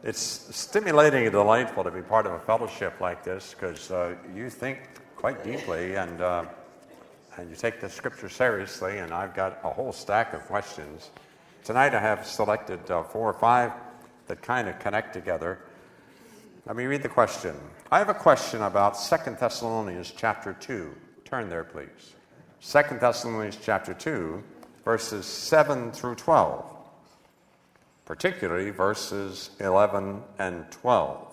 It's stimulating and delightful to be part of a fellowship like this because you think quite deeply and you take the Scripture seriously, and I've got a whole stack of questions. Tonight I have selected 4 or 5 that kind of connect together. Let me read the question. I have a question about 2 Thessalonians chapter 2. Turn there, please. 2 Thessalonians chapter 2, verses 7 through 12. Particularly verses 11 and 12.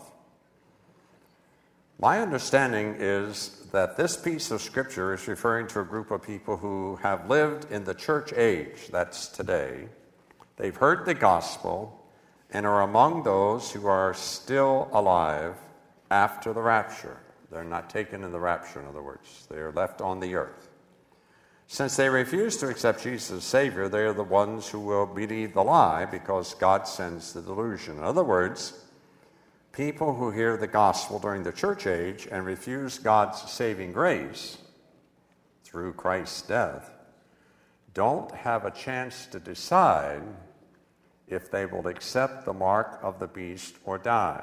My understanding is that this piece of Scripture is referring to a group of people who have lived in the church age, that's today. They've heard the gospel and are among those who are still alive after the rapture. They're not taken in the rapture, in other words. They are left on the earth. Since they refuse to accept Jesus as Savior, they are the ones who will believe the lie because God sends the delusion. In other words, people who hear the gospel during the church age and refuse God's saving grace through Christ's death don't have a chance to decide if they will accept the mark of the beast or die.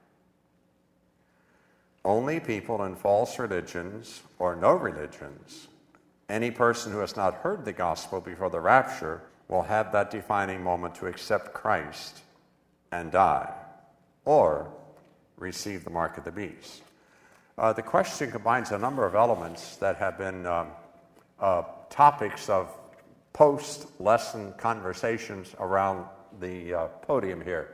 Only people in false religions or no religions, any person who has not heard the gospel before the rapture, will have that defining moment to accept Christ and die, or receive the mark of the beast. The question combines a number of elements that have been topics of post-lesson conversations around the podium here.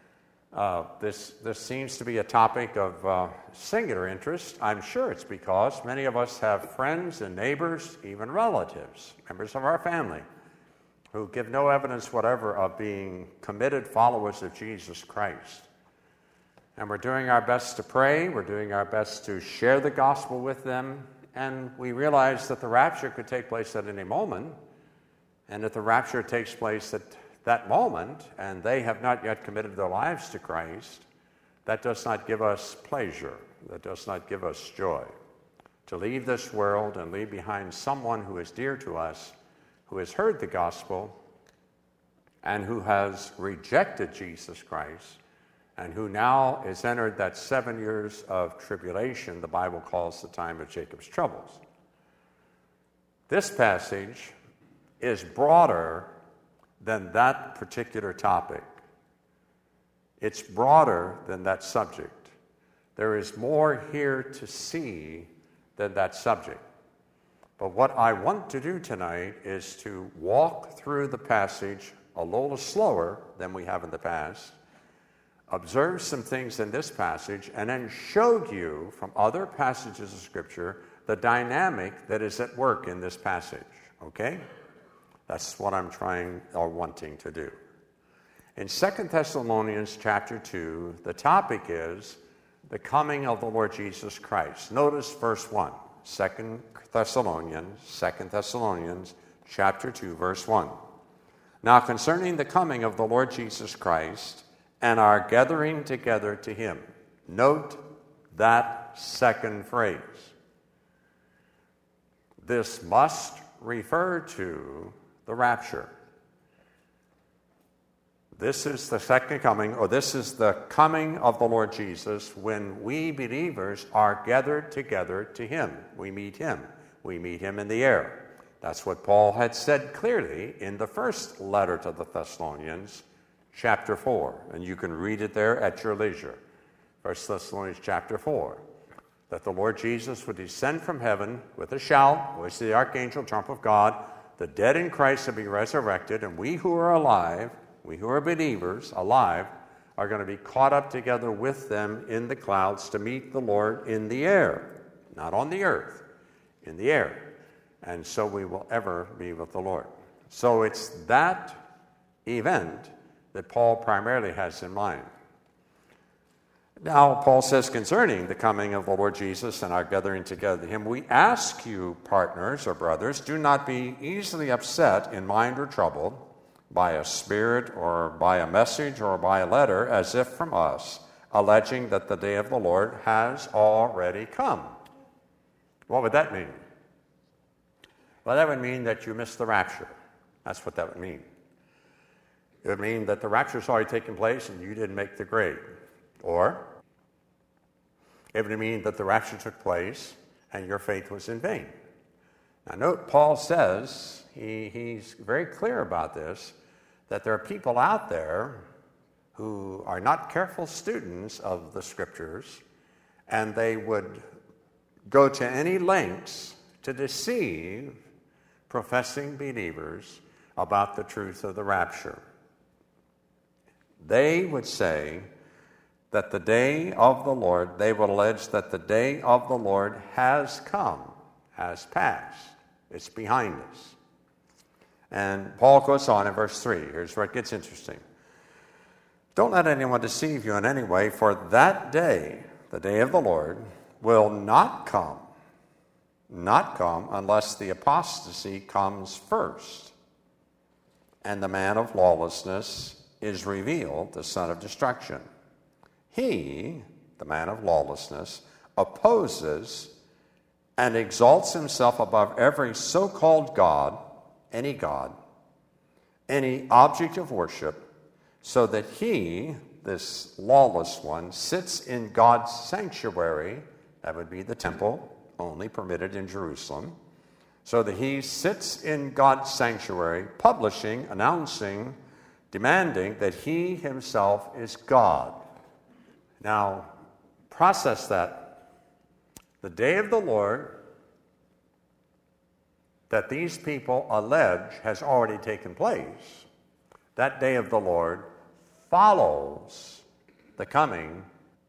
This seems to be a topic of singular interest. I'm sure it's because many of us have friends and neighbors, even relatives, members of our family, who give no evidence whatever of being committed followers of Jesus Christ. And we're doing our best to pray, we're doing our best to share the gospel with them, and we realize that the rapture could take place at any moment, and if the rapture takes place at that moment, and they have not yet committed their lives to Christ, that does not give us pleasure, that does not give us joy. To leave this world and leave behind someone who is dear to us, who has heard the gospel, and who has rejected Jesus Christ, and who now has entered that 7 years of tribulation the Bible calls the time of Jacob's troubles. This passage is broader than that particular topic. It's broader than that subject. There is more here to see than that subject. But what I want to do tonight is to walk through the passage a little slower than we have in the past, observe some things in this passage, and then show you from other passages of Scripture the dynamic that is at work in this passage. Okay? That's what I'm trying or wanting to do. In 2 Thessalonians chapter 2, the topic is the coming of the Lord Jesus Christ. Notice verse 1, 2 Thessalonians chapter 2, verse 1. Now concerning the coming of the Lord Jesus Christ and our gathering together to him. Note that second phrase. This must refer to the rapture. This is the second coming, or this is the coming of the Lord Jesus when we believers are gathered together to him. We meet him. We meet him in the air. That's what Paul had said clearly in the first letter to the Thessalonians, chapter 4. And you can read it there at your leisure. 1 Thessalonians chapter 4. That the Lord Jesus would descend from heaven with a shout, voice of the archangel, trump of God. The dead in Christ will be resurrected, and we who are alive, we who are believers, alive, are going to be caught up together with them in the clouds to meet the Lord in the air. Not on the earth, in the air. And so we will ever be with the Lord. So it's that event that Paul primarily has in mind. Now, Paul says concerning the coming of the Lord Jesus and our gathering together to him, we ask you, partners or brothers, do not be easily upset in mind or troubled by a spirit or by a message or by a letter as if from us, alleging that the day of the Lord has already come. What would that mean? Well, that would mean that you missed the rapture. That's what that would mean. It would mean that the rapture's already taken place and you didn't make the grade. Or it would mean that the rapture took place and your faith was in vain. Now note, Paul says, he's very clear about this, that there are people out there who are not careful students of the Scriptures, and they would go to any lengths to deceive professing believers about the truth of the rapture. They would say that the day of the Lord, they would allege that the day of the Lord has come, has passed. It's behind us. And Paul goes on in verse 3. Here's where it gets interesting. Don't let anyone deceive you in any way, for that day, the day of the Lord, will not come unless the apostasy comes first, and the man of lawlessness is revealed, the son of destruction. He, the man of lawlessness, opposes and exalts himself above every so-called God, any object of worship, so that he, this lawless one, sits in God's sanctuary, that would be the temple, only permitted in Jerusalem, so that he sits in God's sanctuary, publishing, announcing, demanding that he himself is God. Now, process that. The day of the Lord that these people allege has already taken place. That day of the Lord follows the coming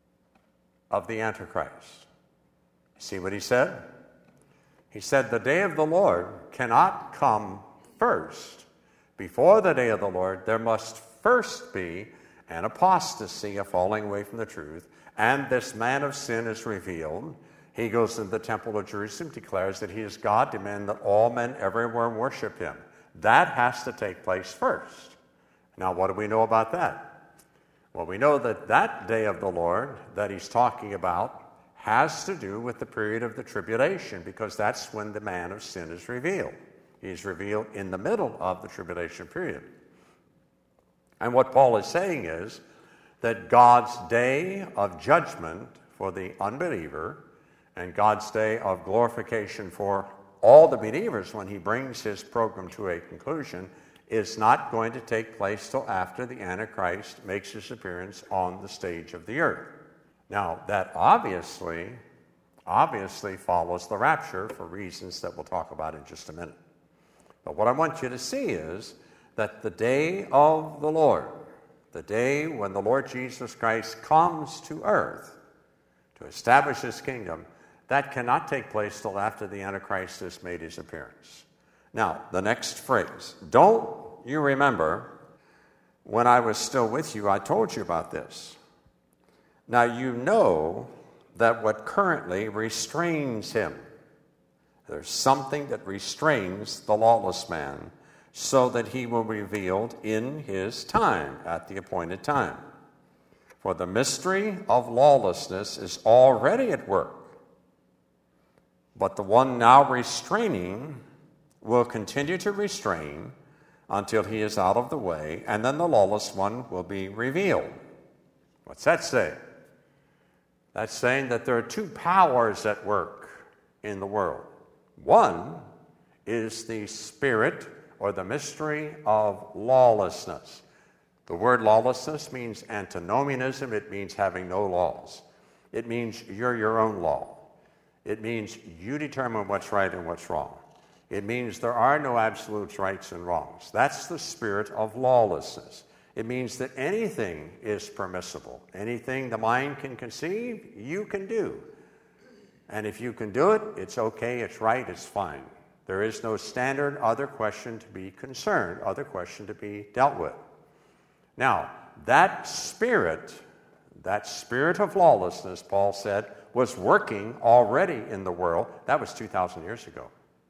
of the Antichrist. See what he said? He said the day of the Lord cannot come first. Before the day of the Lord, there must first be an apostasy, a falling away from the truth, and this man of sin is revealed. He goes into the temple of Jerusalem, declares that he is God, demands that all men everywhere worship him. That has to take place first. Now, what do we know about that? Well, we know that that day of the Lord that he's talking about has to do with the period of the tribulation, because that's when the man of sin is revealed. He's revealed in the middle of the tribulation period. And what Paul is saying is that God's day of judgment for the unbeliever and God's day of glorification for all the believers when he brings his program to a conclusion is not going to take place till after the Antichrist makes his appearance on the stage of the earth. Now, that obviously follows the rapture for reasons that we'll talk about in just a minute. But what I want you to see is that the day of the Lord, the day when the Lord Jesus Christ comes to earth to establish his kingdom, that cannot take place till after the Antichrist has made his appearance. Now, the next phrase. Don't you remember when I was still with you, I told you about this. Now you know that what currently restrains him, there's something that restrains the lawless man, so that he will be revealed in his time, at the appointed time. For the mystery of lawlessness is already at work, but the one now restraining will continue to restrain until he is out of the way, and then the lawless one will be revealed. What's that say? That's saying that there are two powers at work in the world. One is the spirit or the mystery of lawlessness. The word lawlessness means antinomianism. It means having no laws. It means you're your own law. It means you determine what's right and what's wrong. It means there are no absolute rights and wrongs. That's the spirit of lawlessness. It means that anything is permissible. Anything the mind can conceive, you can do. And if you can do it, it's okay, it's right, it's fine. There is no standard other question to be concerned, other question to be dealt with. Now, that spirit of lawlessness, Paul said, was working already in the world. That was 2,000 years ago.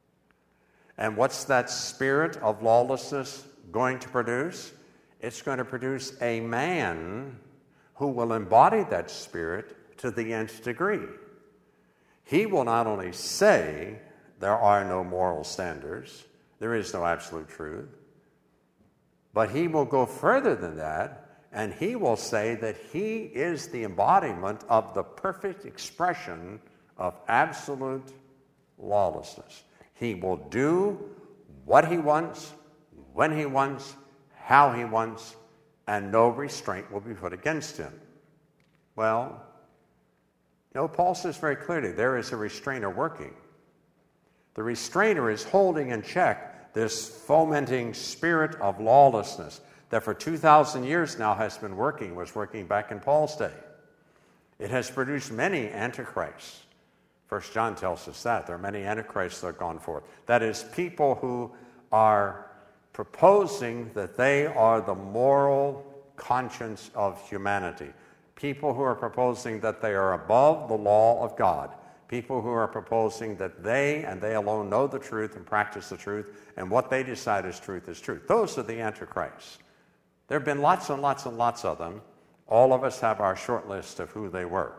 And what's that spirit of lawlessness going to produce? It's going to produce a man who will embody that spirit to the nth degree. He will not only say there are no moral standards, there is no absolute truth, But he will go further than that, and he will say that he is the embodiment of the perfect expression of absolute lawlessness. He will do what he wants, when he wants, how he wants, and no restraint will be put against him. Well, Paul says very clearly there is a restrainer working. The restrainer is holding in check this fomenting spirit of lawlessness that for 2,000 years now was working back in Paul's day. It has produced many antichrists. 1 John tells us that. There are many antichrists that have gone forth. That is, people who are proposing that they are the moral conscience of humanity. People who are proposing that they are above the law of God. People who are proposing that they and they alone know the truth and practice the truth, and what they decide is truth is truth. Those are the antichrists. There have been lots and lots and lots of them. All of us have our short list of who they were.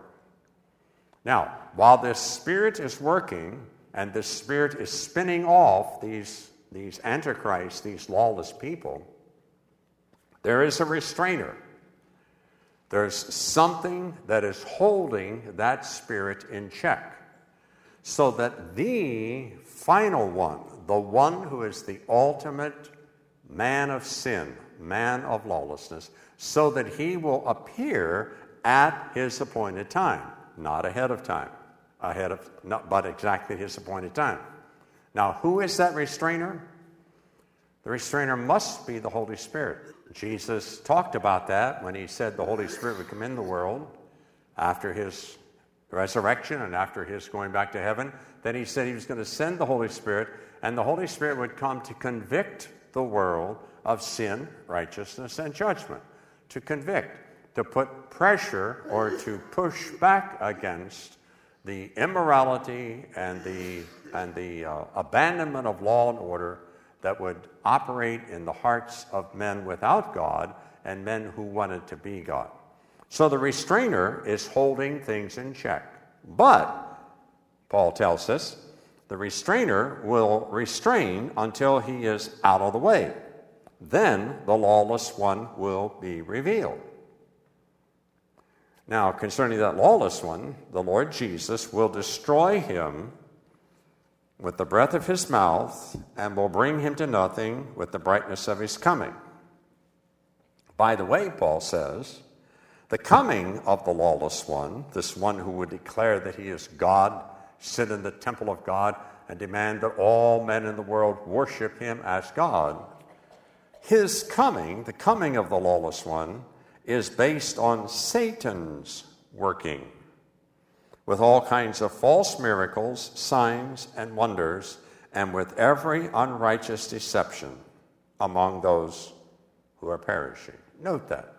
Now, while this spirit is working, and this spirit is spinning off these antichrists, these lawless people, there is a restrainer. There's something that is holding that spirit in check, so that the final one, the one who is the ultimate man of sin, man of lawlessness, so that he will appear at his appointed time, not ahead of time, but exactly his appointed time. Now, who is that restrainer? The restrainer must be the Holy Spirit. Jesus talked about that when he said the Holy Spirit would come in the world after his resurrection and after his going back to heaven. Then he said he was going to send the Holy Spirit, and the Holy Spirit would come to convict the world of sin, righteousness, and judgment. To convict, to put pressure or to push back against the immorality and the abandonment of law and order that would operate in the hearts of men without God and men who wanted to be God. So the restrainer is holding things in check. But, Paul tells us, the restrainer will restrain until he is out of the way. Then the lawless one will be revealed. Now, concerning that lawless one, the Lord Jesus will destroy him with the breath of his mouth, and will bring him to nothing with the brightness of his coming. By the way, Paul says, the coming of the lawless one, this one who would declare that he is God, sit in the temple of God, and demand that all men in the world worship him as God, his coming, the coming of the lawless one, is based on Satan's working, with all kinds of false miracles, signs, and wonders, and with every unrighteous deception among those who are perishing. Note that.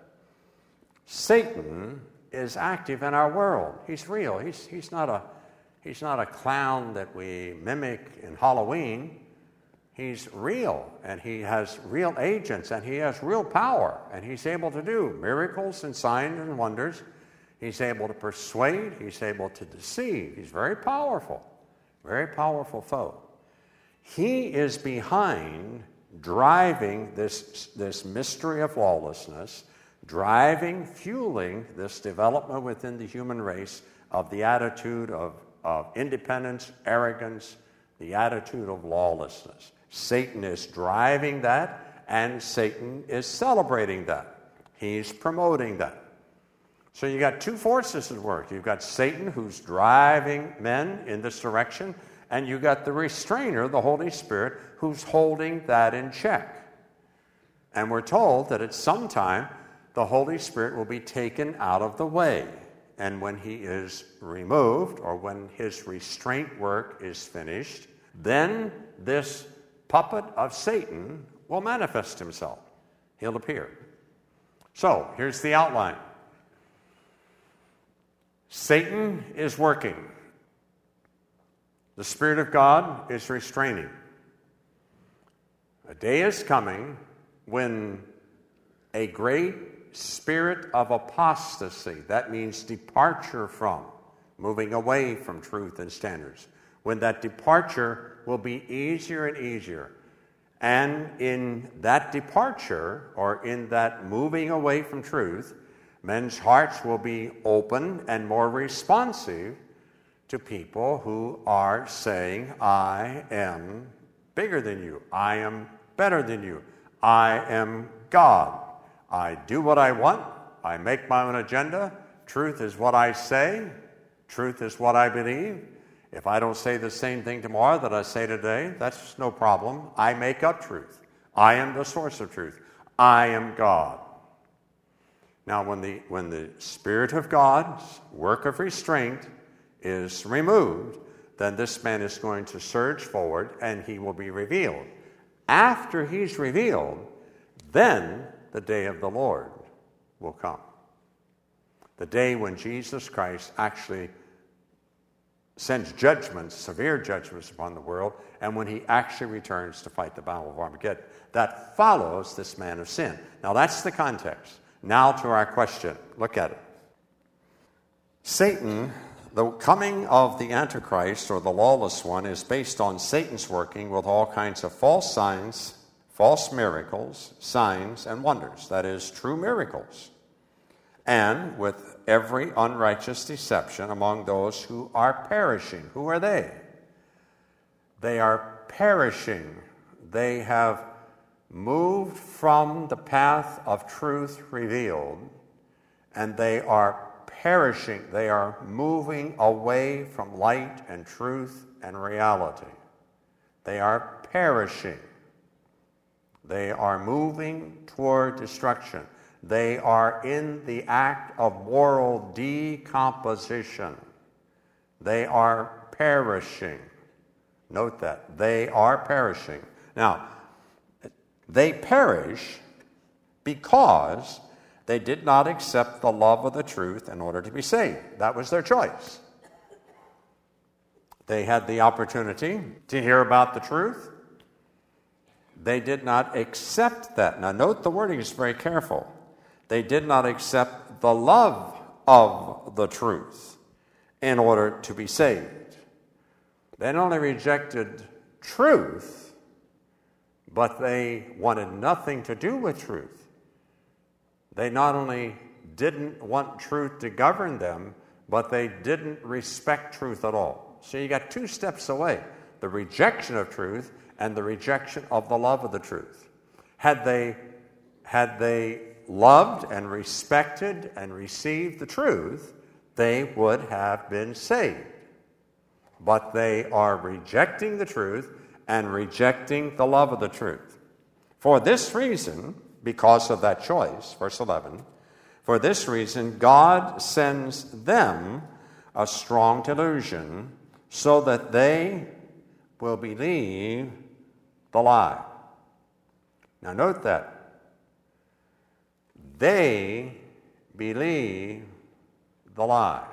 Satan is active in our world. He's real. He's not a clown that we mimic in Halloween. He's real, and he has real agents, and he has real power, and he's able to do miracles and signs and wonders. He's able to persuade. He's able to deceive. He's very powerful foe. He is behind driving this mystery of lawlessness, fueling this development within the human race of the attitude of independence, arrogance, the attitude of lawlessness. Satan is driving that, and Satan is celebrating that. He's promoting that. So you got two forces at work. You've got Satan, who's driving men in this direction, and you got the restrainer, the Holy Spirit, who's holding that in check. And we're told that at some time the Holy Spirit will be taken out of the way. And when he is removed, or when his restraint work is finished, then this puppet of Satan will manifest himself. He'll appear. So here's the outline. Satan is working. The Spirit of God is restraining. A day is coming when a great spirit of apostasy, that means departure from, moving away from truth and standards, when that departure will be easier and easier. And in that departure, or in that moving away from truth, men's hearts will be open and more responsive to people who are saying, I am bigger than you. I am better than you. I am God. I do what I want. I make my own agenda. Truth is what I say. Truth is what I believe. If I don't say the same thing tomorrow that I say today, that's no problem. I make up truth. I am the source of truth. I am God. Now, when the Spirit of God's work of restraint is removed, then this man is going to surge forward and he will be revealed. After he's revealed, then the day of the Lord will come. The day when Jesus Christ actually sends judgments, severe judgments upon the world, and when he actually returns to fight the battle of Armageddon. That follows this man of sin. Now that's the context. Now to our question. Look at it. Satan, the coming of the Antichrist, or the lawless one, is based on Satan's working with all kinds of false signs, false miracles, signs, and wonders. That is, true miracles. And with every unrighteous deception among those who are perishing. Who are they? They are perishing. They have moved from the path of truth revealed, and they are perishing. They are moving away from light and truth and reality. They are perishing. They are moving toward destruction. They are in the act of moral decomposition. They are perishing. Note that. They are perishing. Now, they perish because they did not accept the love of the truth in order to be saved. That was their choice. They had the opportunity to hear about the truth. They did not accept that. Now, note the wording is very careful. They did not accept the love of the truth in order to be saved. They not only rejected truth, but they wanted nothing to do with truth. They not only didn't want truth to govern them, but they didn't respect truth at all. So you got two steps away: the rejection of truth and the rejection of the love of the truth. Had they loved and respected and received the truth, they would have been saved. But they are rejecting the truth and rejecting the love of the truth. For this reason, because of that choice, verse 11, for this reason God sends them a strong delusion so that they will believe the lie. Now note that. They believe the lie.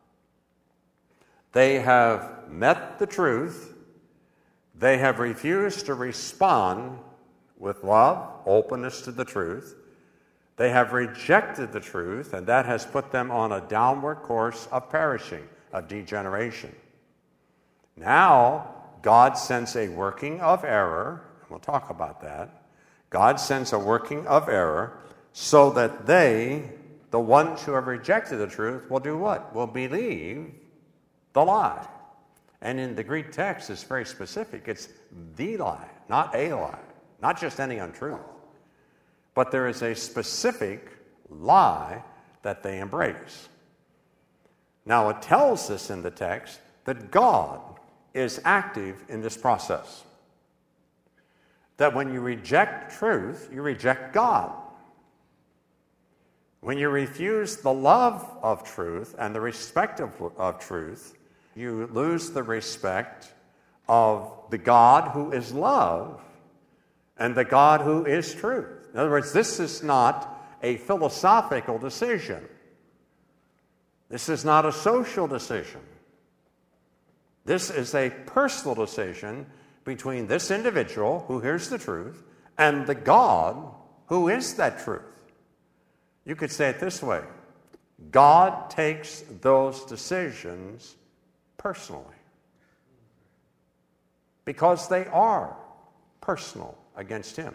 They have met the truth. They have refused to respond with love, openness to the truth. They have rejected the truth, and that has put them on a downward course of perishing, of degeneration. Now, God sends a working of error. We'll talk about that. God sends a working of error so that they, the ones who have rejected the truth, will do what? Will believe the lie. And in the Greek text, it's very specific. It's the lie, not a lie, not just any untruth. But there is a specific lie that they embrace. Now, it tells us in the text that God is active in this process. That when you reject truth, you reject God. When you refuse the love of truth and the respect of truth, you lose the respect of the God who is love and the God who is truth. In other words, this is not a philosophical decision. This is not a social decision. This is a personal decision between this individual who hears the truth and the God who is that truth. You could say it this way: God takes those decisions personally because they are personal against him.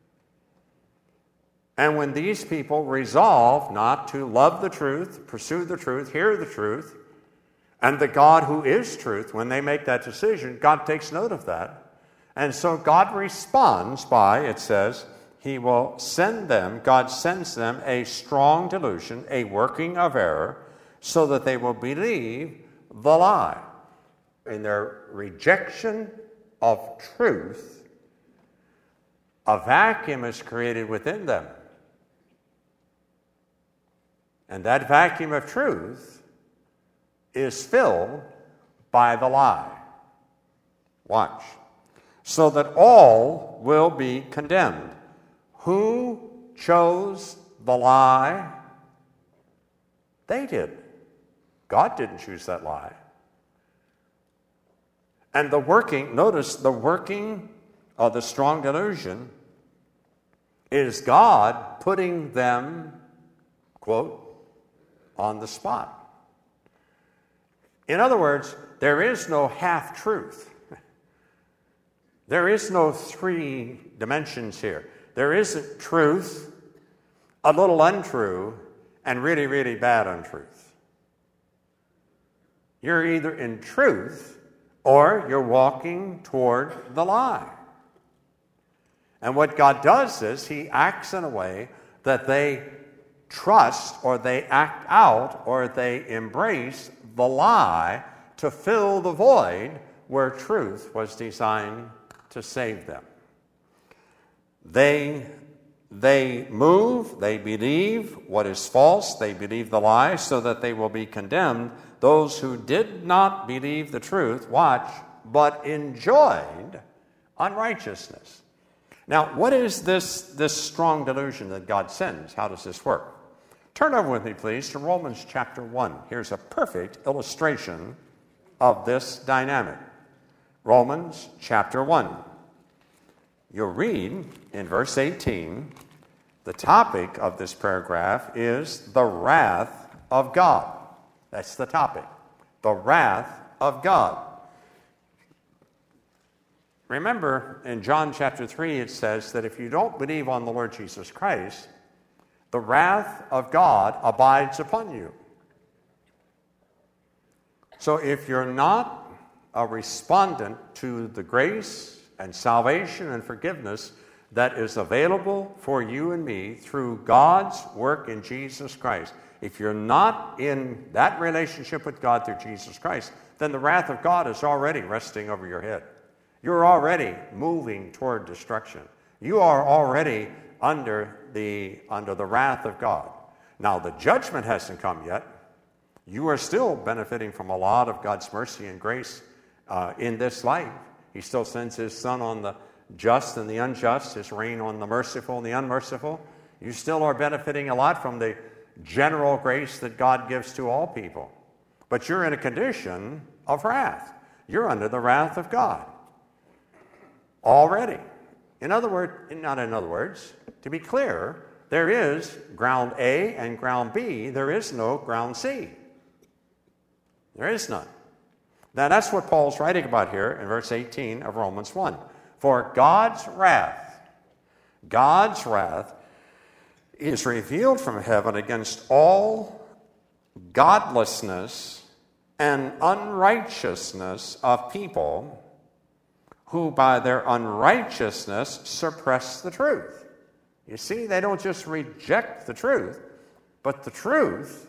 And when these people resolve not to love the truth, pursue the truth, hear the truth, and the God who is truth, when they make that decision, God takes note of that. And so God responds by, it says, he will send them, God sends them a strong delusion, a working of error, so that they will believe the lie. In their rejection of truth, a vacuum is created within them. And that vacuum of truth is filled by the lie. Watch. So that all will be condemned. Who chose the lie? They did. God didn't choose that lie. And notice the working of the strong delusion is God putting them, quote, on the spot. In other words, there is no half-truth. There is no three dimensions here. There isn't truth, a little untrue, and really, really bad untruth. You're either in truth or you're walking toward the lie. And what God does is he acts in a way that they trust or they act out or they embrace the lie to fill the void where truth was designed to save them. They move, they believe what is false, they believe the lie so that they will be condemned. Those who did not believe the truth, watch, but enjoyed unrighteousness. Now, what is this strong delusion that God sends? How does this work? Turn over with me, please, to Romans chapter 1. Here's a perfect illustration of this dynamic. Romans chapter 1. You'll read in verse 18, the topic of this paragraph is the wrath of God. That's the topic. The wrath of God. Remember, in John chapter 3, it says that if you don't believe on the Lord Jesus Christ, the wrath of God abides upon you. So if you're not a respondent to the grace and salvation and forgiveness that is available for you and me through God's work in Jesus Christ, if you're not in that relationship with God through Jesus Christ, then the wrath of God is already resting over your head. You're already moving toward destruction. You are already under the wrath of God. Now, the judgment hasn't come yet. You are still benefiting from a lot of God's mercy and grace in this life. He still sends his sun on the just and the unjust, his rain on the merciful and the unmerciful. You still are benefiting a lot from the general grace that God gives to all people. But you're in a condition of wrath. You're under the wrath of God already. To be clear, there is ground A and ground B. There is no ground C. There is none. Now, that's what Paul's writing about here in verse 18 of Romans 1. For God's wrath is revealed from heaven against all godlessness and unrighteousness of people who by their unrighteousness suppress the truth. You see, they don't just reject the truth, but the truth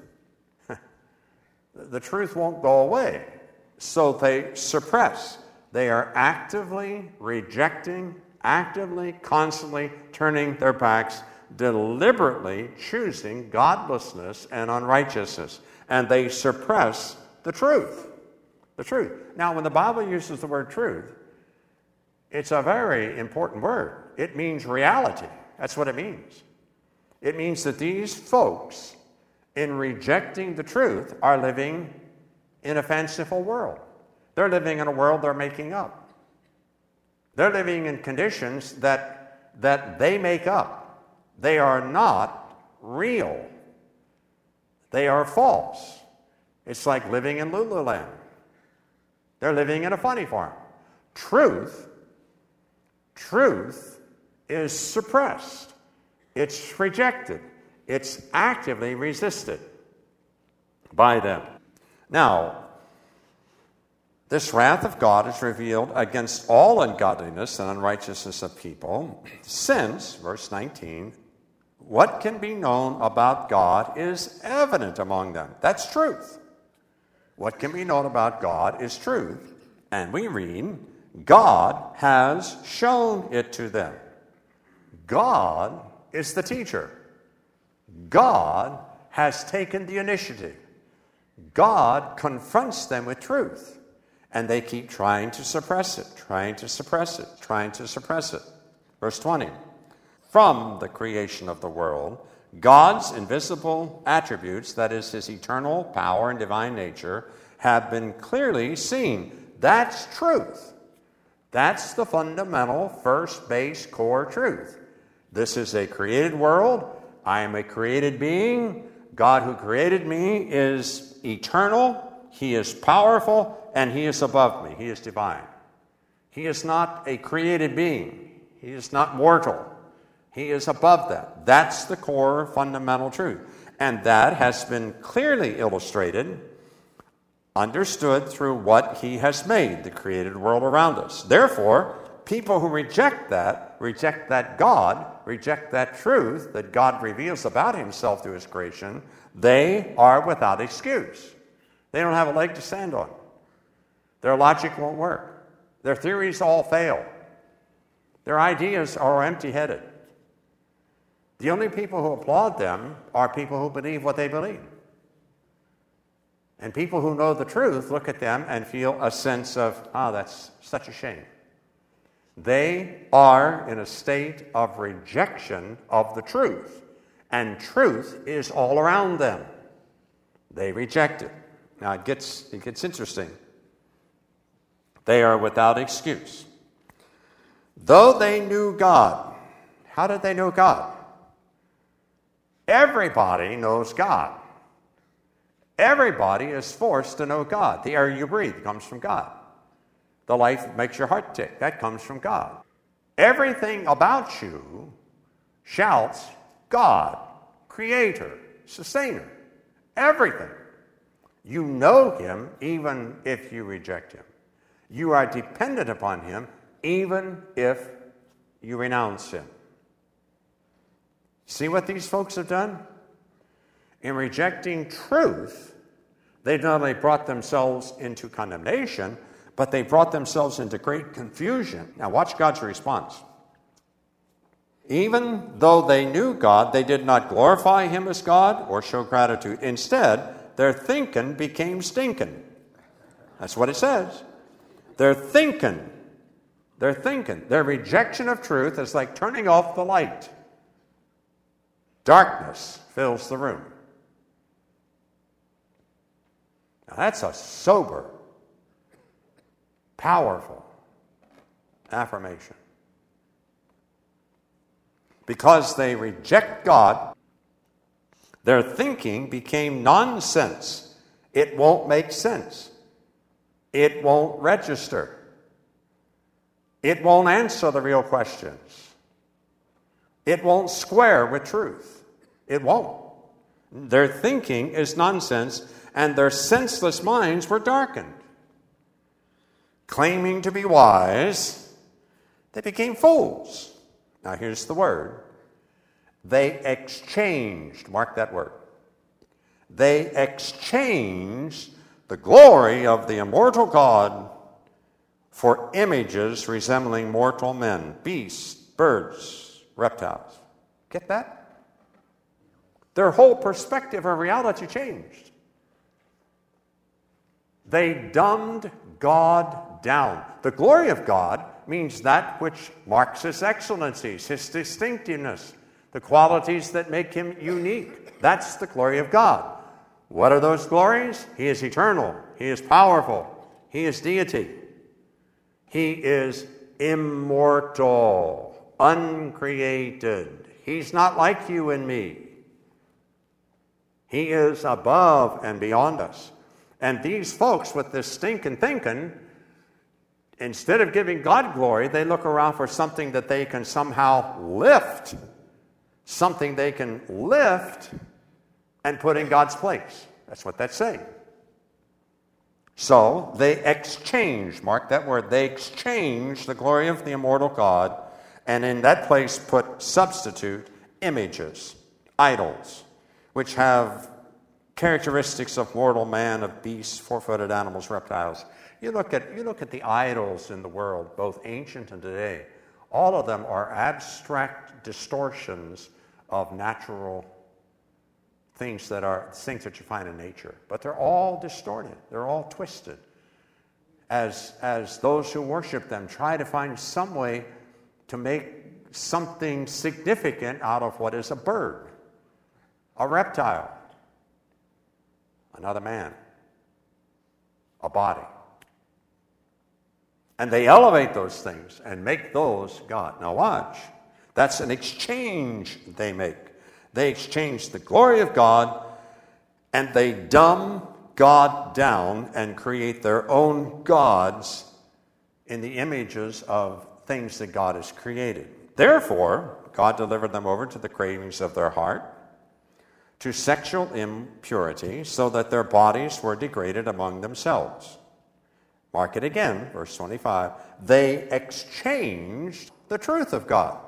won't go away. So they suppress. They are actively rejecting, actively, constantly turning their backs, deliberately choosing godlessness and unrighteousness. And they suppress the truth. The truth. Now, when the Bible uses the word truth, it's a very important word. It means reality. That's what it means. It means that these folks, in rejecting the truth, are living in a fanciful world. They're living in a world they're making up. They're living in conditions that they make up. They are not real. They are false. It's like living in Lululand. They're living in a funny farm. Truth is suppressed. It's rejected. It's actively resisted by them. Now, this wrath of God is revealed against all ungodliness and unrighteousness of people, since, verse 19, what can be known about God is evident among them. That's truth. What can be known about God is truth. And we read, God has shown it to them. God is the teacher. God has taken the initiative. God confronts them with truth. And they keep trying to suppress it, trying to suppress it, trying to suppress it. Verse 20. From the creation of the world, God's invisible attributes, that is, his eternal power and divine nature, have been clearly seen. That's truth. That's the fundamental, first base, core truth. This is a created world. I am a created being. God who created me is eternal. He is powerful, and he is above me. He is divine. He is not a created being. He is not mortal. He is above that. That's the core fundamental truth. And that has been clearly illustrated, understood through what he has made, the created world around us. Therefore, people who reject that God, reject that truth that God reveals about himself through his creation, they are without excuse. They don't have a leg to stand on. Their logic won't work. Their theories all fail. Their ideas are empty-headed. The only people who applaud them are people who believe what they believe. And people who know the truth look at them and feel a sense of, that's such a shame. They are in a state of rejection of the truth. And truth is all around them. They reject it. Now it gets interesting. They are without excuse. Though they knew God. How did they know God? Everybody knows God. Everybody is forced to know God. The air you breathe comes from God. The life that makes your heart tick, that comes from God. Everything about you shouts God, Creator, Sustainer. Everything. You know him even if you reject him. You are dependent upon him even if you renounce him. See what these folks have done? In rejecting truth, they've not only brought themselves into condemnation, but they brought themselves into great confusion. Now watch God's response. Even though they knew God, they did not glorify him as God or show gratitude. Instead, their thinking became stinking. That's what it says. Their thinking. Their rejection of truth is like turning off the light. Darkness fills the room. Now that's a sober, powerful affirmation. Because they reject God, their thinking became nonsense. It won't make sense. It won't register. It won't answer the real questions. It won't square with truth. It won't. Their thinking is nonsense, and their senseless minds were darkened. Claiming to be wise, they became fools. Now here's the word. They exchanged, mark that word. They exchanged the glory of the immortal God for images resembling mortal men, beasts, birds, reptiles. Get that? Their whole perspective of reality changed. They dumbed God down. The glory of God means that which marks his excellencies, his distinctiveness, the qualities that make him unique. That's the glory of God. What are those glories? He is eternal. He is powerful. He is deity. He is immortal, uncreated. He's not like you and me. He is above and beyond us. And these folks with this stinking thinking Instead of giving God glory, they look around for something that they can somehow lift, something they can lift and put in God's place. That's what that's saying. So they exchange, mark that word, they exchange the glory of the immortal God, and in that place put substitute images, idols, which have characteristics of mortal man, of beasts, four-footed animals, reptiles. You look at the idols in the world, both ancient and today. All of them are abstract distortions of natural things that you find in nature. But they're all distorted. They're all twisted. As those who worship them try to find some way to make something significant out of what is a bird, a reptile, another man, a body. And they elevate those things and make those God. Now watch. That's an exchange they make. They exchange the glory of God and they dumb God down and create their own gods in the images of things that God has created. Therefore, God delivered them over to the cravings of their heart, to sexual impurity, so that their bodies were degraded among themselves. Mark it again, verse 25. They exchanged the truth of God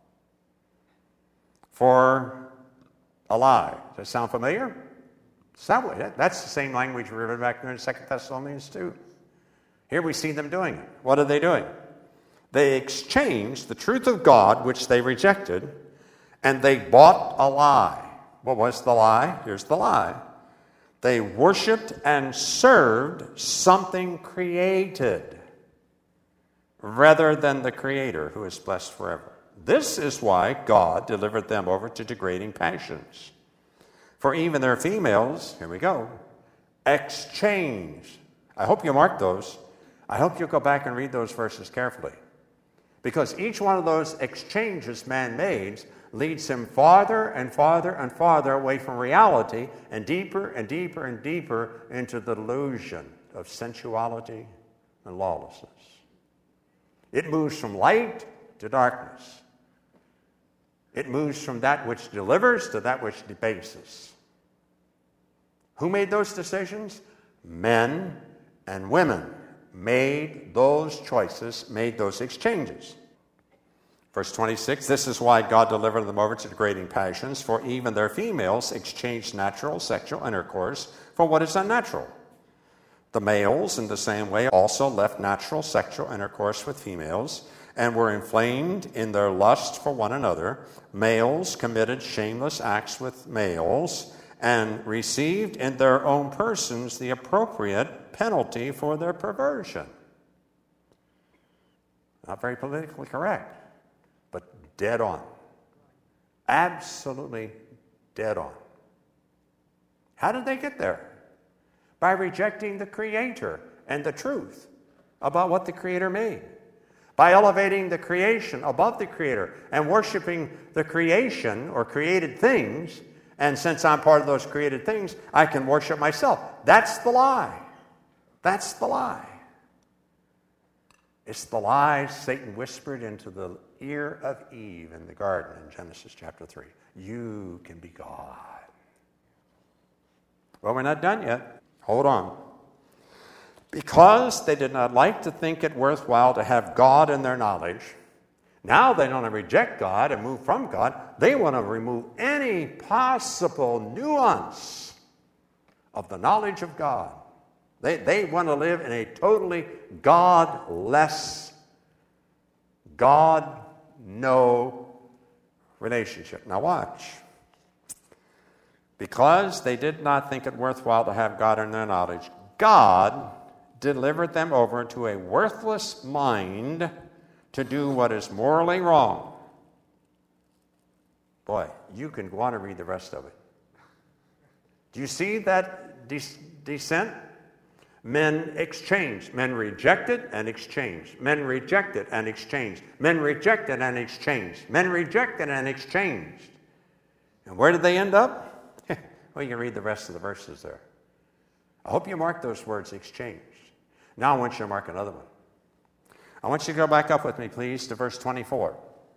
for a lie. Does that sound familiar? That's the same language we read back there in 2 Thessalonians 2. Here we see them doing it. What are they doing? They exchanged the truth of God, which they rejected, and they bought a lie. What was the lie? Here's the lie. They worshiped and served something created rather than the Creator, who is blessed forever. This is why God delivered them over to degrading passions. For even their females, here we go, exchanged. I hope you mark those. I hope you'll go back and read those verses carefully. Because each one of those exchanges man made leads him farther and farther and farther away from reality and deeper and deeper and deeper into the delusion of sensuality and lawlessness. It moves from light to darkness. It moves from that which delivers to that which debases. Who made those decisions? Men and women made those choices, made those exchanges. Verse 26, this is why God delivered them over to degrading passions, for even their females exchanged natural sexual intercourse for what is unnatural. The males, in the same way, also left natural sexual intercourse with females and were inflamed in their lust for one another. Males committed shameless acts with males and received in their own persons the appropriate penalty for their perversion. Not very politically correct, but dead on. Absolutely dead on. How did they get there? By rejecting the Creator and the truth about what the Creator made. By elevating the creation above the Creator and worshiping the creation or created things. And since I'm part of those created things, I can worship myself. That's the lie. That's the lie. It's the lie Satan whispered into the ear of Eve in the garden in Genesis chapter 3. You can be God. Well, we're not done yet. Hold on. Because they did not like to think it worthwhile to have God in their knowledge, now they don't want to reject God and move from God. They want to remove any possible nuance of the knowledge of God. They want to live in a totally godless, God-no relationship. Now watch. Because they did not think it worthwhile to have God in their knowledge, God delivered them over to a worthless mind to do what is morally wrong. Boy, you can go on and read the rest of it. Do you see that descent? Men exchanged. Men rejected and exchanged. Men rejected and exchanged. Men rejected and exchanged. Men rejected and exchanged. And where did they end up? Well, you can read the rest of the verses there. I hope you mark those words, exchanged. Now I want you to mark another one. I want you to go back up with me, please, to verse 24.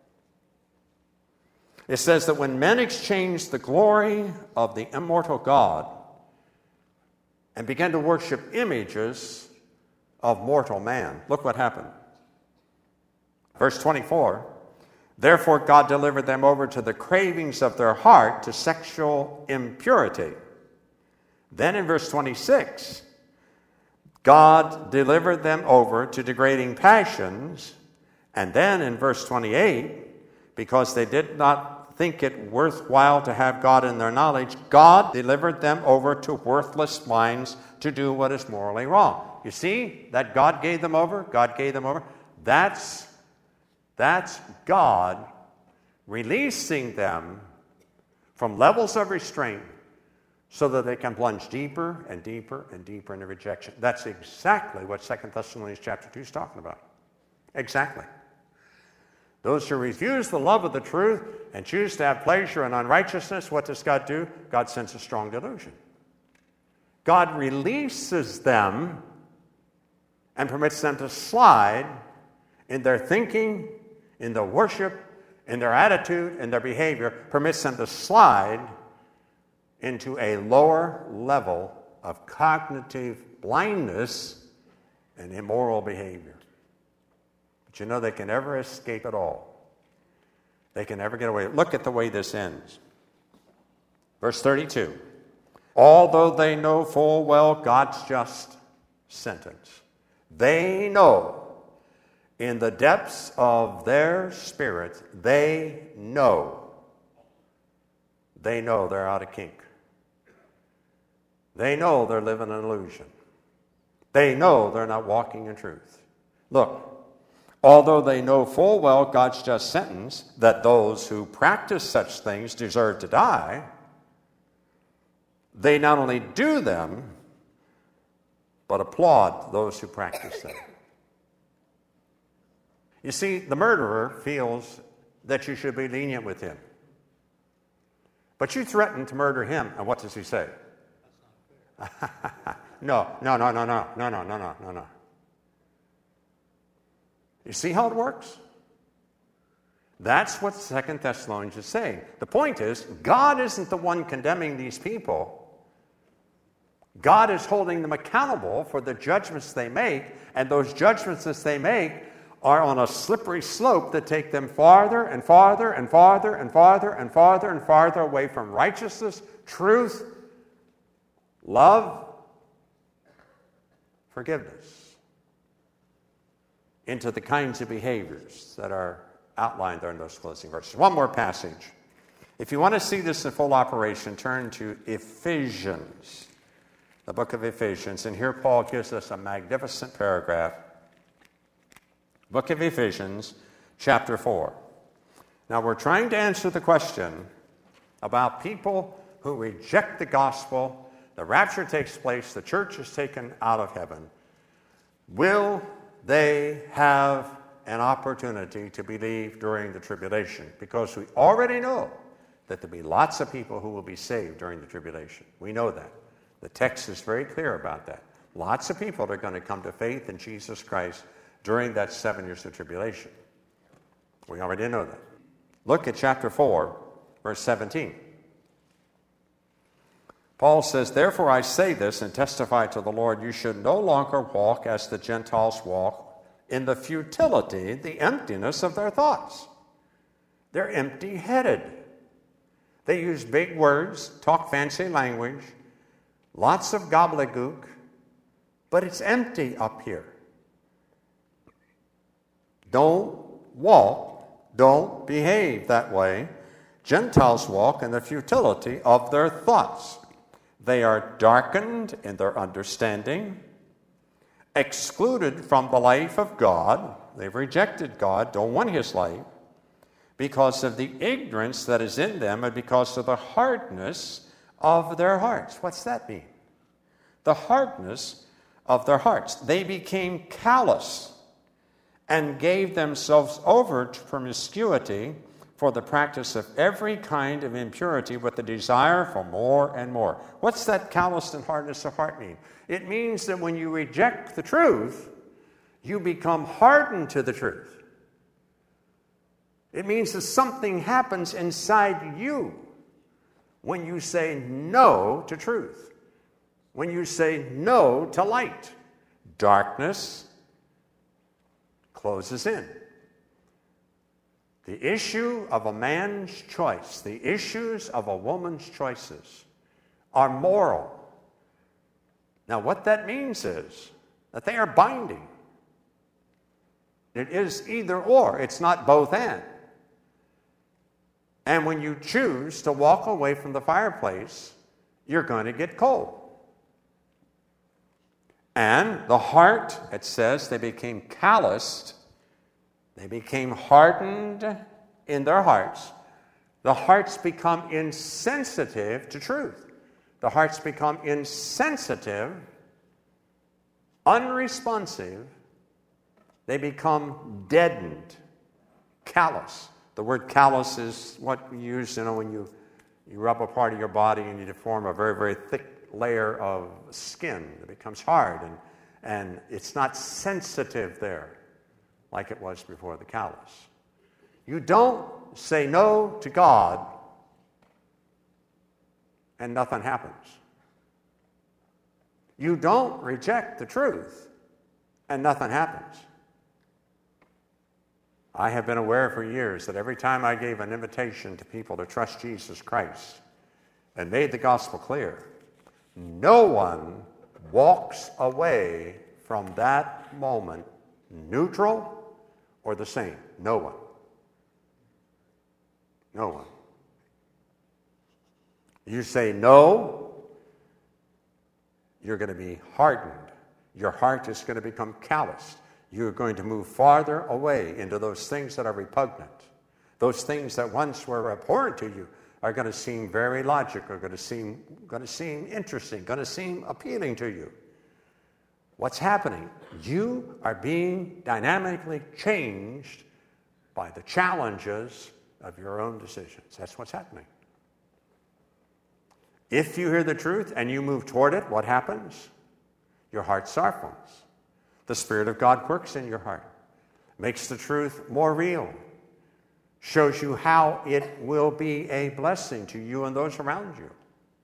It says that when men exchanged the glory of the immortal God and began to worship images of mortal man, look what happened. Verse 24, therefore God delivered them over to the cravings of their heart to sexual impurity. Then in verse 26, God delivered them over to degrading passions. And then in verse 28, because they did not think it worthwhile to have God in their knowledge, God delivered them over to worthless minds to do what is morally wrong. You see that God gave them over? God gave them over. That's God releasing them from levels of restraint so that they can plunge deeper and deeper and deeper into rejection. That's exactly what 2 Thessalonians chapter 2 is talking about. Exactly. Those who refuse the love of the truth and choose to have pleasure in unrighteousness, what does God do? God sends a strong delusion. God releases them and permits them to slide in their thinking, in their worship, in their attitude, in their behavior, permits them to slide into a lower level of cognitive blindness and immoral behavior. But you know, they can never escape it all. They can never get away. Look at the way this ends. Verse 32. Although they know full well God's just sentence, they know in the depths of their spirit, they know they're out of kink. They know they're living an illusion. They know they're not walking in truth. Look, although they know full well God's just sentence, that those who practice such things deserve to die, they not only do them, but applaud those who practice them. You see, the murderer feels that you should be lenient with him. But you threaten to murder him, and what does he say? No. You see how it works? That's what 2 Thessalonians is saying. The point is, God isn't the one condemning these people. God is holding them accountable for the judgments they make, and those judgments that they make are on a slippery slope that take them farther and farther and farther and farther and farther and farther away from righteousness, truth, love, forgiveness, into the kinds of behaviors that are outlined there in those closing verses. One more passage. If you want to see this in full operation, turn to Ephesians, the book of Ephesians, and here Paul gives us a magnificent paragraph. Book of Ephesians, chapter 4. Now we're trying to answer the question about people who reject the gospel. The rapture takes place, the church is taken out of heaven. Will they have an opportunity to believe during the tribulation? Because we already know that there'll be lots of people who will be saved during the tribulation. We know that. The text is very clear about that. Lots of people are going to come to faith in Jesus Christ during that 7 years of tribulation. We already know that. Look at chapter 4, verse 17. Paul says, therefore I say this and testify to the Lord, you should no longer walk as the Gentiles walk in the futility, the emptiness of their thoughts. They're empty-headed. They use big words, talk fancy language, lots of gobbledygook, but it's empty up here. Don't walk, don't behave that way. Gentiles walk in the futility of their thoughts. They are darkened in their understanding, excluded from the life of God. They've rejected God, don't want his life, because of the ignorance that is in them and because of the hardness of their hearts. What's that mean? The hardness of their hearts. They became callous and gave themselves over to promiscuity for the practice of every kind of impurity with the desire for more and more. What's that callous and hardness of heart mean? It means that when you reject the truth, You become hardened to the truth. It means that something happens inside you when you say no to truth, when you say no to light. Darkness closes in. The issue of a man's choice, the issues of a woman's choices are moral. Now, what that means is that they are binding. It is either or. It's not both and. And when you choose to walk away from the fireplace, you're going to get cold. And the heart, it says, they became calloused. They became hardened in their hearts. The hearts become insensitive to truth. The hearts become insensitive, unresponsive. They become deadened, callous. The word callous is what we use, when you rub a part of your body and you form a very, very thick layer of skin. It becomes hard, and it's not sensitive there like it was before the callus. You don't say no to God and nothing happens. You don't reject the truth and nothing happens. I have been aware for years that every time I gave an invitation to people to trust Jesus Christ and made the gospel clear, no one walks away from that moment neutral or the same. No one. No one. You say no, you're going to be hardened. Your heart is going to become calloused. You're going to move farther away into those things that are repugnant. Those things that once were abhorrent to you are going to seem very logical, going to seem interesting, going to seem appealing to you. What's happening? You are being dynamically changed by the challenges of your own decisions. That's what's happening. If you hear the truth and you move toward it, what happens? Your heart softens. The Spirit of God works in your heart, makes the truth more real, shows you how it will be a blessing to you and those around you.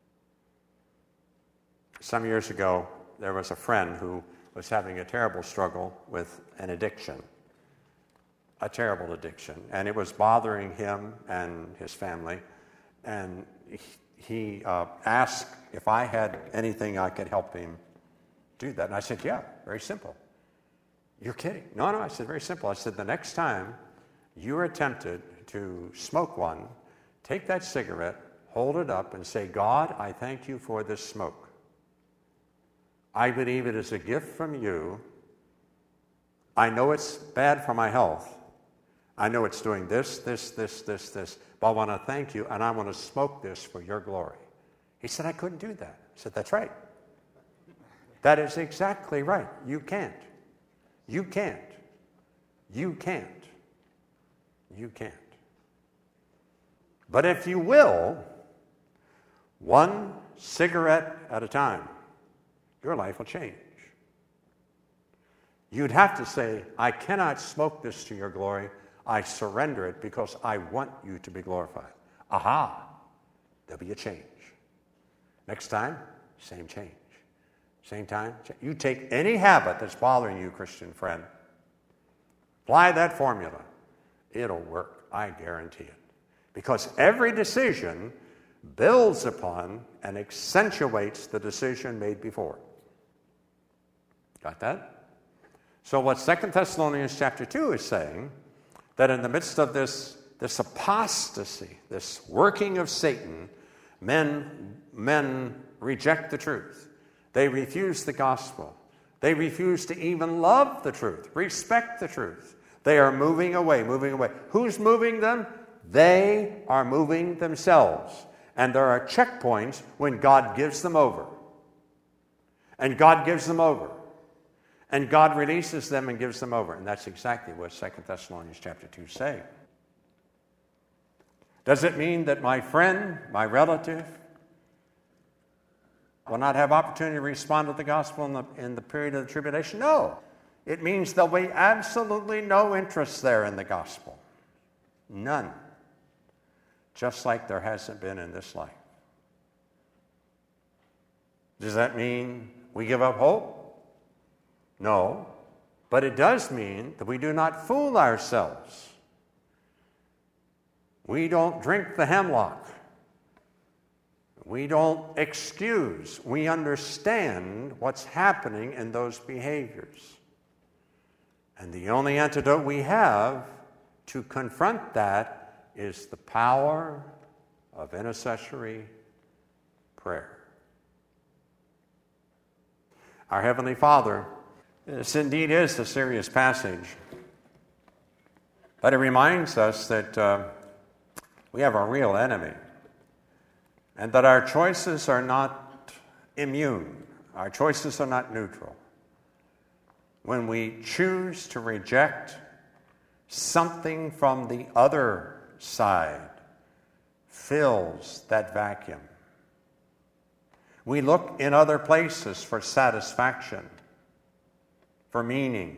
Some years ago, there was a friend who was having a terrible struggle with an addiction, a terrible addiction, and it was bothering him and his family, and he asked if I had anything I could help him do that. And I said, yeah, very simple. You're kidding. No, I said, very simple. I said, the next time you are tempted to smoke one, take that cigarette, hold it up, and say, God, I thank you for this smoke. I believe it is a gift from you. I know it's bad for my health. I know it's doing this, but I want to thank you, and I want to smoke this for your glory. He said, I couldn't do that. I said, that's right. That is exactly right. You can't. You can't. You can't. You can't. But if you will, one cigarette at a time, your life will change. You'd have to say, I cannot smoke this to your glory. I surrender it because I want you to be glorified. Aha! There'll be a change. Next time, same change. Same time. You take any habit that's bothering you, Christian friend, apply that formula. It'll work. I guarantee it. Because every decision builds upon and accentuates the decision made before. Got that? So what 2 Thessalonians chapter 2 is saying, that in the midst of this apostasy, this working of Satan, men reject the truth. They refuse the gospel. They refuse to even love the truth, respect the truth. They are moving away. Who's moving them? They are moving themselves. And there are checkpoints when God gives them over. And God gives them over. And God releases them and gives them over. And that's exactly what 2 Thessalonians chapter 2 is saying. Does it mean that my friend, my relative, will not have opportunity to respond to the gospel in the period of the tribulation? No. It means there'll be absolutely no interest there in the gospel. None. Just like there hasn't been in this life. Does that mean we give up hope? No. But it does mean that we do not fool ourselves. We don't drink the hemlock. We don't excuse. We understand what's happening in those behaviors. And the only antidote we have to confront that is the power of intercessory prayer. Our Heavenly Father, this indeed is a serious passage, but it reminds us that we have a real enemy and that our choices are not immune. Our choices are not neutral. When we choose to reject something from the other side, fills that vacuum. We look in other places for satisfaction, for meaning,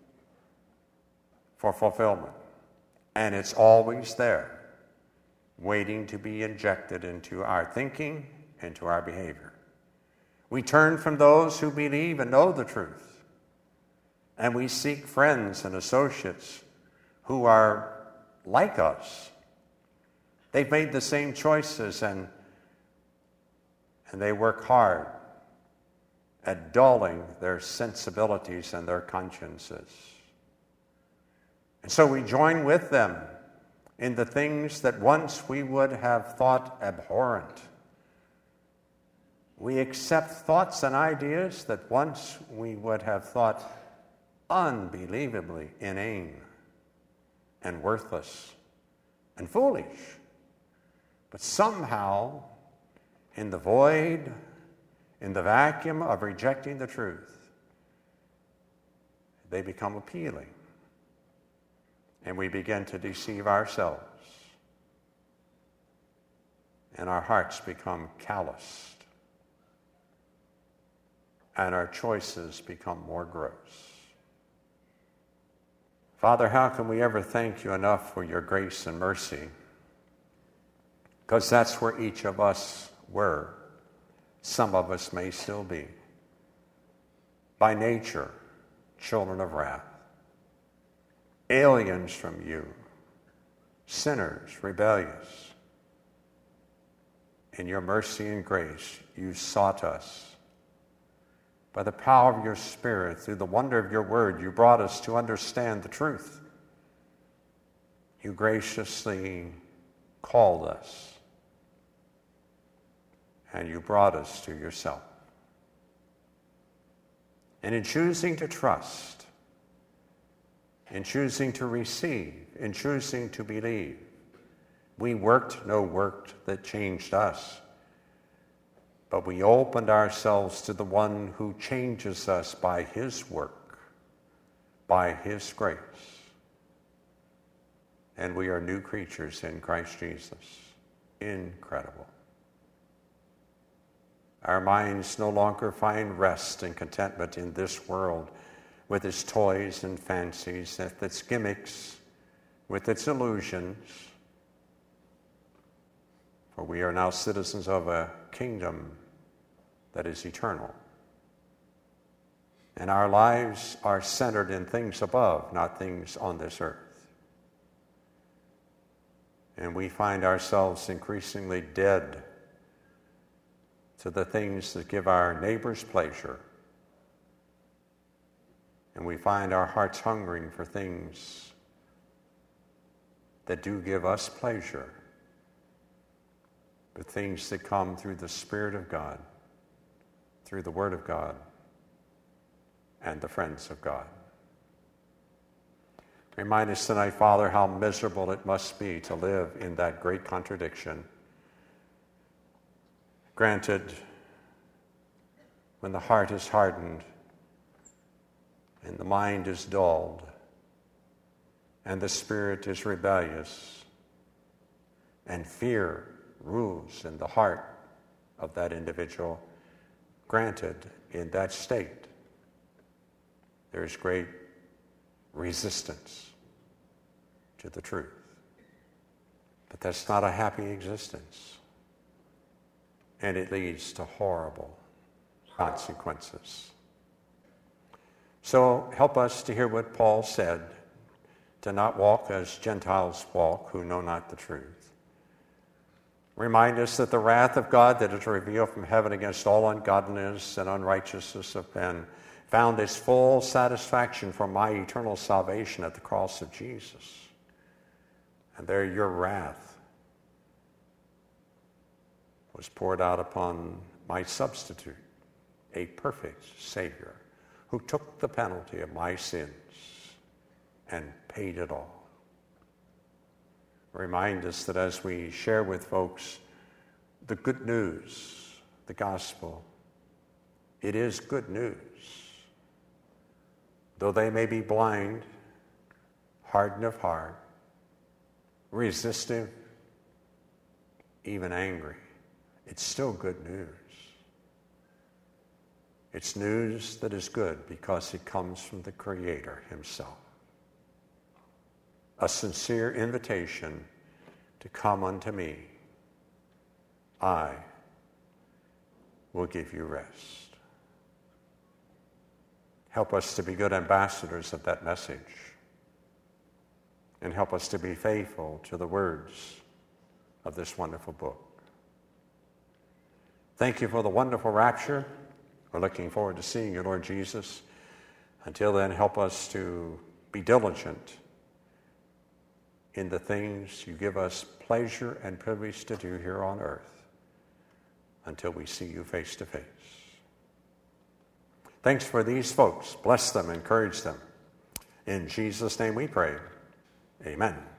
for fulfillment. And it's always there, waiting to be injected into our thinking, into our behavior. We turn from those who believe and know the truth, and we seek friends and associates who are like us. They've made the same choices, and they work hard at dulling their sensibilities and their consciences. And so we join with them in the things that once we would have thought abhorrent. We accept thoughts and ideas that once we would have thought unbelievably inane and worthless and foolish. But somehow, in the void, in the vacuum of rejecting the truth, they become appealing. And we begin to deceive ourselves. And our hearts become calloused. And our choices become more gross. Father, how can we ever thank you enough for your grace and mercy? Because that's where each of us were. Some of us may still be. By nature, children of wrath. Aliens from you. Sinners, rebellious. In your mercy and grace, you sought us. By the power of your Spirit, through the wonder of your word, you brought us to understand the truth. You graciously called us. And you brought us to yourself. And in choosing to trust, in choosing to receive, in choosing to believe, we worked no work that changed us, but we opened ourselves to the one who changes us by his work, by his grace. And we are new creatures in Christ Jesus. Incredible. Our minds no longer find rest and contentment in this world with its toys and fancies, with its gimmicks, with its illusions. For we are now citizens of a kingdom that is eternal. And our lives are centered in things above, not things on this earth. And we find ourselves increasingly dead to the things that give our neighbors pleasure. And we find our hearts hungering for things that do give us pleasure, but things that come through the Spirit of God, through the Word of God, and the friends of God. Remind us tonight, Father, how miserable it must be to live in that great contradiction. Granted, when the heart is hardened and the mind is dulled and the spirit is rebellious and fear rules in the heart of that individual, granted, in that state, there's great resistance to the truth. But that's not a happy existence. And it leads to horrible consequences. So help us to hear what Paul said, to not walk as Gentiles walk who know not the truth. Remind us that the wrath of God that is revealed from heaven against all ungodliness and unrighteousness of men found its full satisfaction for my eternal salvation at the cross of Jesus. And there your wrath was poured out upon my substitute, a perfect Savior, who took the penalty of my sins and paid it all. Remind us that as we share with folks the good news, the gospel, it is good news. Though they may be blind, hardened of heart, resistive, even angry, it's still good news. It's news that is good because it comes from the Creator himself. A sincere invitation to come unto me. I will give you rest. Help us to be good ambassadors of that message. And help us to be faithful to the words of this wonderful book. Thank you for the wonderful rapture. We're looking forward to seeing you, Lord Jesus. Until then, help us to be diligent in the things you give us pleasure and privilege to do here on earth until we see you face to face. Thanks for these folks. Bless them, encourage them. In Jesus' name we pray. Amen.